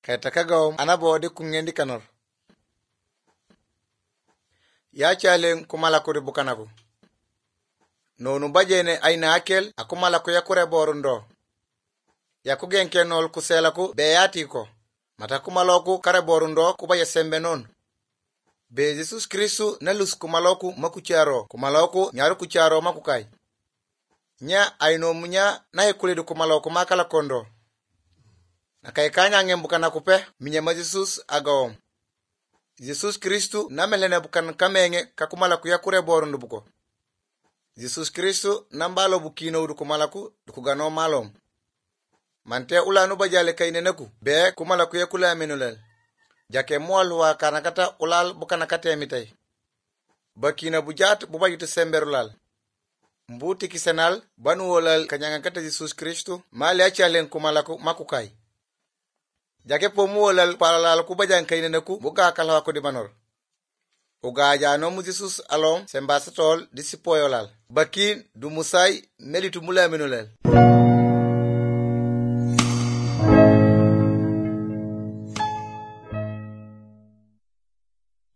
kay takagawom anabodi kungendi kanor. Ya chalen kumalakuri bukanaku. Nonu bajene aina akel akumalaku yakure borundo. Yaku genkenol kuselaku beyati ko. Mata kumaloku kare borundo kubaya sembe non. Be Jesus Kristu nalus kumaloku makucharo. Kumaloku nyaru kucharo makukai. Nya aino munya na hekulidu kumaloku makala kondo. Nakaikanya ngembukana kupe minyama Jesus agawom. Jesus Kristu namelene bukan kamenge kakumalaku yakure borundo buko. Jesus Kristu nambalo bukino udu kumalaku dukugano malom. Mante ulanu bajale kaineneku be kumalaku yakula menulel. Jake mualwa kanakata ulal bukanakate emitai. Bakina bujat bubayitu semberulal. Mbuti kisenal banu olal kanyangakata Jesus Kristu mali achalen kumalaku makukai. Jake pomu olal paralal kubajan kaineneku buka kalwa ko di manor. Uga jano mu Jesus alom sembasatol disipoyolal. Bakin du musai melitu mula menulel.